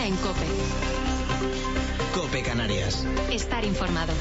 Herrera en COPE. COPE Canarias. Estar informado.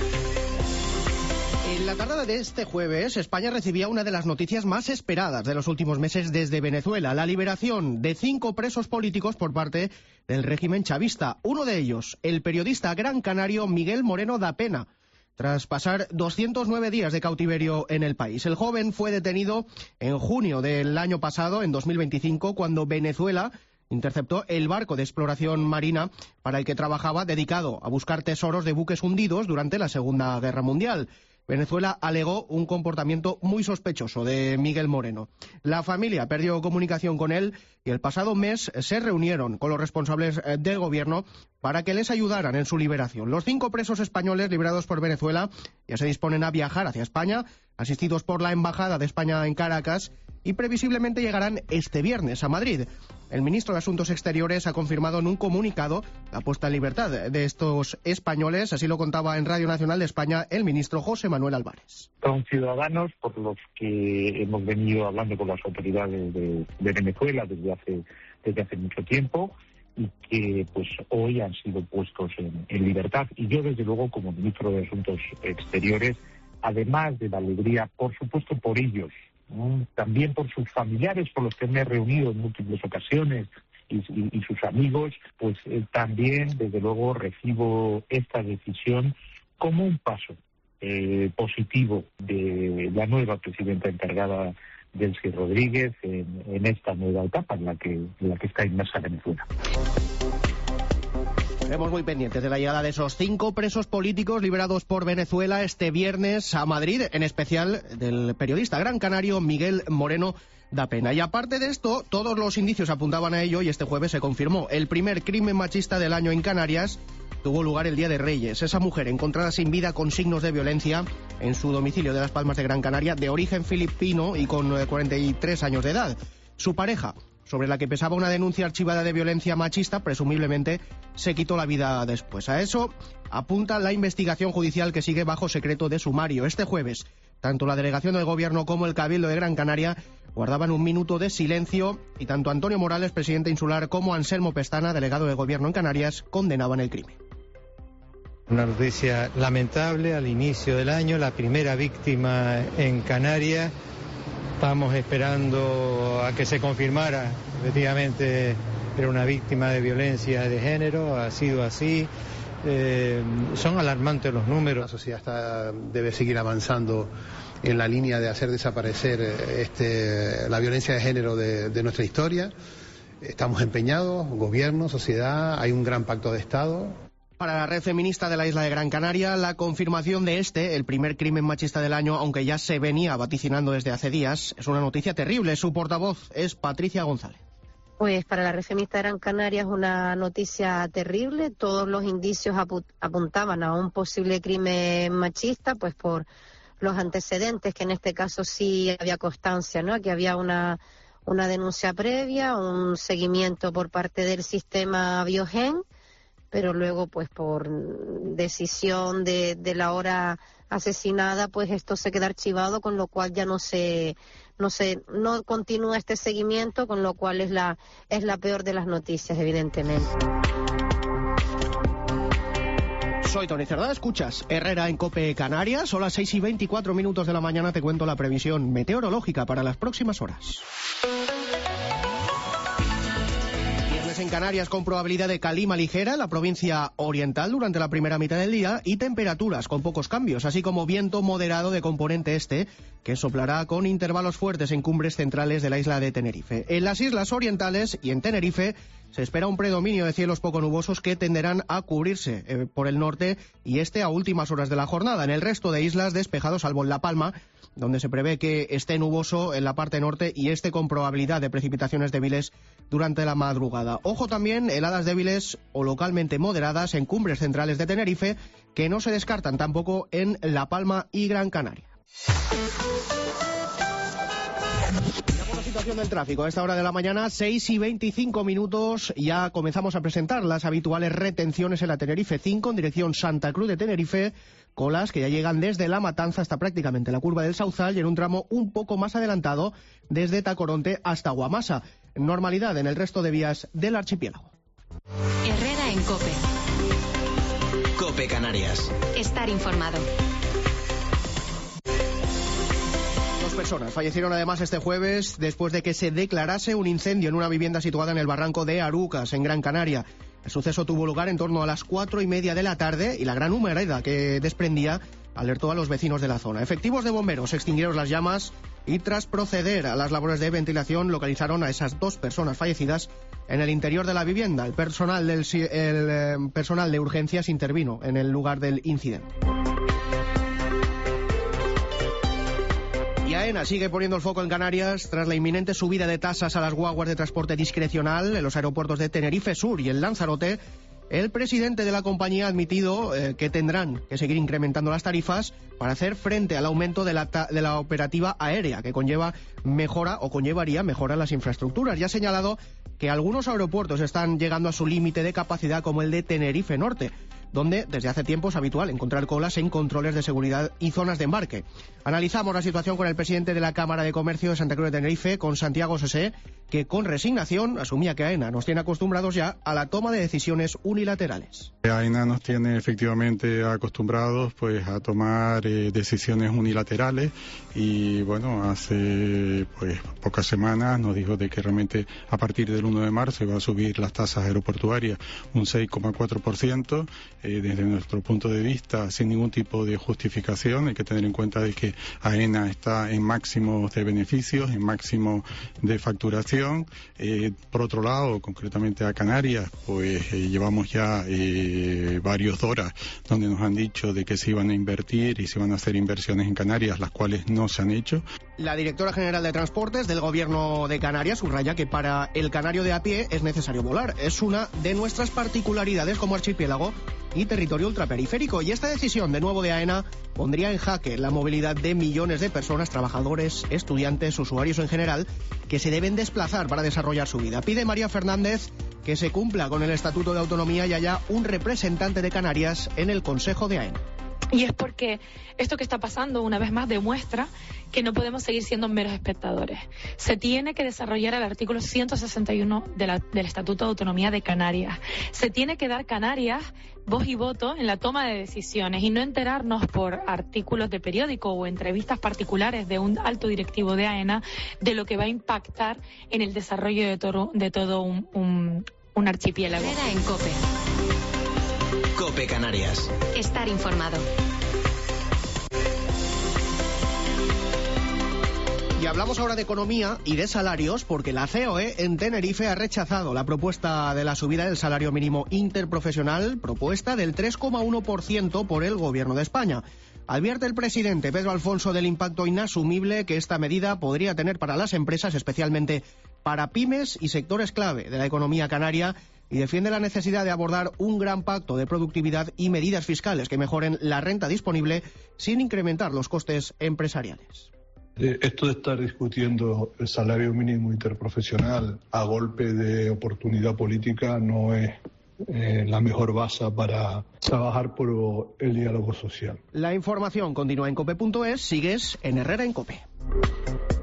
En la tarde de este jueves, España recibía una de las noticias más esperadas de los últimos meses desde Venezuela, la liberación de 5 presos políticos por parte del régimen chavista. Uno de ellos, el periodista gran canario Miguel Moreno da Pena, tras pasar 209 días de cautiverio en el país. El joven fue detenido en junio del año pasado, en 2025, cuando Venezuela interceptó el barco de exploración marina para el que trabajaba, dedicado a buscar tesoros de buques hundidos durante la Segunda Guerra Mundial. Venezuela alegó un comportamiento muy sospechoso de Miguel Moreno. La familia perdió comunicación con él y el pasado mes se reunieron con los responsables del gobierno para que les ayudaran en su liberación. Los 5 presos españoles liberados por Venezuela ya se disponen a viajar hacia España, asistidos por la Embajada de España en Caracas, y previsiblemente llegarán este viernes a Madrid. El ministro de Asuntos Exteriores ha confirmado en un comunicado la puesta en libertad de estos españoles. Así lo contaba en Radio Nacional de España el ministro José Manuel Álvarez. Son ciudadanos por los que hemos venido hablando con las autoridades de Venezuela desde hace mucho tiempo y que pues hoy han sido puestos en libertad. Y yo, desde luego, como ministro de Asuntos Exteriores, además de la alegría, por supuesto, por ellos, también por sus familiares, por los que me he reunido en múltiples ocasiones, y sus amigos, pues también, desde luego, recibo esta decisión como un paso positivo de la nueva presidenta encargada, Delcy Rodríguez, en esta nueva etapa en la que está inmersa Venezuela. Estaremos muy pendientes de la llegada de esos 5 presos políticos liberados por Venezuela este viernes a Madrid, en especial del periodista gran canario Miguel Moreno da Pena. Y aparte de esto, todos los indicios apuntaban a ello y este jueves se confirmó. El primer crimen machista del año en Canarias tuvo lugar el Día de Reyes. Esa mujer encontrada sin vida con signos de violencia en su domicilio de Las Palmas de Gran Canaria, de origen filipino y con 43 años de edad. Su pareja, sobre la que pesaba una denuncia archivada de violencia machista, presumiblemente se quitó la vida después. A eso apunta la investigación judicial que sigue bajo secreto de sumario. Este jueves, tanto la delegación del Gobierno como el Cabildo de Gran Canaria guardaban un minuto de silencio y tanto Antonio Morales, presidente insular, como Anselmo Pestana, delegado del Gobierno en Canarias, condenaban el crimen. Una noticia lamentable al inicio del año, la primera víctima en Canarias. Estamos esperando a que se confirmara, efectivamente era una víctima de violencia de género, ha sido así. Son alarmantes los números. La sociedad debe seguir avanzando en la línea de hacer desaparecer la violencia de género de nuestra historia. Estamos empeñados, gobierno, sociedad, hay un gran pacto de Estado. Para la red feminista de la isla de Gran Canaria, la confirmación de el primer crimen machista del año, aunque ya se venía vaticinando desde hace días, es una noticia terrible. Su portavoz es Patricia González. Pues para la red feminista de Gran Canaria es una noticia terrible. Todos los indicios apuntaban a un posible crimen machista, pues por los antecedentes, que en este caso sí había constancia, ¿no? Que había una denuncia previa, un seguimiento por parte del sistema Biogen, pero luego pues por decisión de la hora asesinada, pues esto se queda archivado, con lo cual ya no continúa este seguimiento, con lo cual es la peor de las noticias, evidentemente. Soy Tony Cerdá, escuchas Herrera en COPE Canarias. Son las 6:24 de la mañana. Te cuento la previsión meteorológica para las próximas horas. En Canarias, con probabilidad de calima ligera en la provincia oriental durante la primera mitad del día y temperaturas con pocos cambios, así como viento moderado de componente este que soplará con intervalos fuertes en cumbres centrales de la isla de Tenerife. En las islas orientales y en Tenerife se espera un predominio de cielos poco nubosos que tenderán a cubrirse por el norte y este a últimas horas de la jornada. En el resto de islas despejados, salvo en La Palma, donde se prevé que esté nuboso en la parte norte y con probabilidad de precipitaciones débiles durante la madrugada. Ojo también, heladas débiles o localmente moderadas en cumbres centrales de Tenerife, que no se descartan tampoco en La Palma y Gran Canaria. La situación del tráfico a esta hora de la mañana, 6:25, ya comenzamos a presentar las habituales retenciones en la Tenerife 5 en dirección Santa Cruz de Tenerife, colas que ya llegan desde La Matanza hasta prácticamente la curva del Sauzal y en un tramo un poco más adelantado desde Tacoronte hasta Guamasa. Normalidad en el resto de vías del archipiélago. Herrera en COPE. COPE Canarias. Estar informado. 2 personas fallecieron además este jueves después de que se declarase un incendio en una vivienda situada en el barranco de Arucas, en Gran Canaria. El suceso tuvo lugar en torno a las 4:30 de la tarde y la gran humareda que desprendía alertó a los vecinos de la zona. Efectivos de bomberos extinguieron las llamas y tras proceder a las labores de ventilación localizaron a esas 2 personas fallecidas en el interior de la vivienda. El personal de urgencias intervino en el lugar del incidente. Y AENA sigue poniendo el foco en Canarias tras la inminente subida de tasas a las guaguas de transporte discrecional en los aeropuertos de Tenerife Sur y el Lanzarote. El presidente de la compañía ha admitido que tendrán que seguir incrementando las tarifas para hacer frente al aumento de la operativa aérea, que conllevaría mejora en las infraestructuras. Ya ha señalado que algunos aeropuertos están llegando a su límite de capacidad, como el de Tenerife Norte, donde desde hace tiempo es habitual encontrar colas en controles de seguridad y zonas de embarque. Analizamos la situación con el presidente de la Cámara de Comercio de Santa Cruz de Tenerife, con Santiago Sosé, que con resignación asumía que AENA nos tiene acostumbrados ya a la toma de decisiones unilaterales. AENA nos tiene efectivamente acostumbrados pues a tomar decisiones unilaterales y bueno, hace pues pocas semanas nos dijo de que realmente a partir del 1 de marzo iba a subir las tasas aeroportuarias un 6,4%. Desde nuestro punto de vista, sin ningún tipo de justificación. Hay que tener en cuenta de que AENA está en máximos de beneficios, en máximo de facturación. Por otro lado, concretamente a Canarias, pues llevamos ya varios horas donde nos han dicho de que se iban a invertir y se iban a hacer inversiones en Canarias, las cuales no se han hecho. La directora general de Transportes del Gobierno de Canarias subraya que para el canario de a pie es necesario volar. Es una de nuestras particularidades como archipiélago y territorio ultraperiférico. Y esta decisión de nuevo de AENA pondría en jaque la movilidad de millones de personas, trabajadores, estudiantes, usuarios en general, que se deben desplazar para desarrollar su vida. Pide María Fernández que se cumpla con el Estatuto de Autonomía y haya un representante de Canarias en el Consejo de AENA. Y es porque esto que está pasando, una vez más, demuestra que no podemos seguir siendo meros espectadores. Se tiene que desarrollar el artículo 161 del Estatuto de Autonomía de Canarias. Se tiene que dar Canarias voz y voto en la toma de decisiones y no enterarnos por artículos de periódico o entrevistas particulares de un alto directivo de AENA de lo que va a impactar en el desarrollo de todo un archipiélago. Herrera en COPE. COPE Canarias. Estar informado. Y hablamos ahora de economía y de salarios porque la COE en Tenerife ha rechazado la propuesta de la subida del salario mínimo interprofesional, propuesta del 3,1% por el Gobierno de España. Advierte el presidente Pedro Alfonso del impacto inasumible que esta medida podría tener para las empresas, especialmente para pymes y sectores clave de la economía canaria, y defiende la necesidad de abordar un gran pacto de productividad y medidas fiscales que mejoren la renta disponible sin incrementar los costes empresariales. Esto de estar discutiendo el salario mínimo interprofesional a golpe de oportunidad política no es la mejor base para trabajar por el diálogo social. La información continúa en cope.es, sigues en Herrera en COPE.